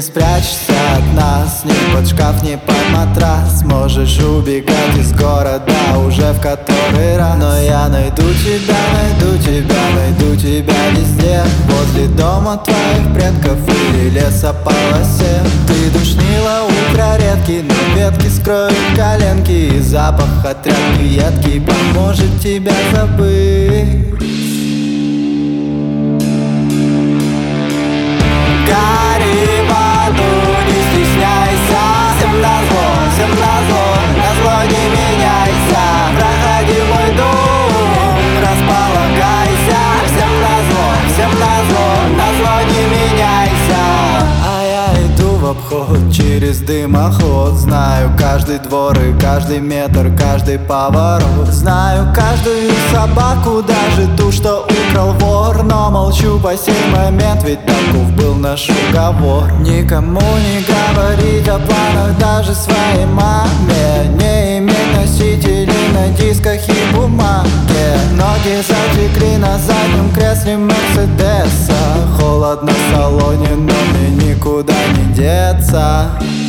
не спрячешься от нас, ни под шкаф, ни под матрас. Можешь убегать из города уже в который раз, но я найду тебя, найду тебя, найду тебя везде. Возле дома твоих предков или лесополосе. Ты душнила, утро редкий, но ветки скроют коленки, и запах от тряпки едкий поможет тебя забыть. Гори в аду, не стесняйся. Всем назло, назло не меняйся. Проходи мой дом, располагайся. Всем назло не меняйся. А я иду в обход через дымоход. Знаю каждый двор и каждый метр, каждый поворот. Знаю каждую собаку, даже ту, что украл вор. Но молчу по сей момент, ведь таков был наш уговор. Никому не говорить о планах, даже своей маме. Не иметь носителей на дисках и бумаге. Ноги затекли на заднем кресле Мерседеса. Холодно в салоне, но мне никуда не деться.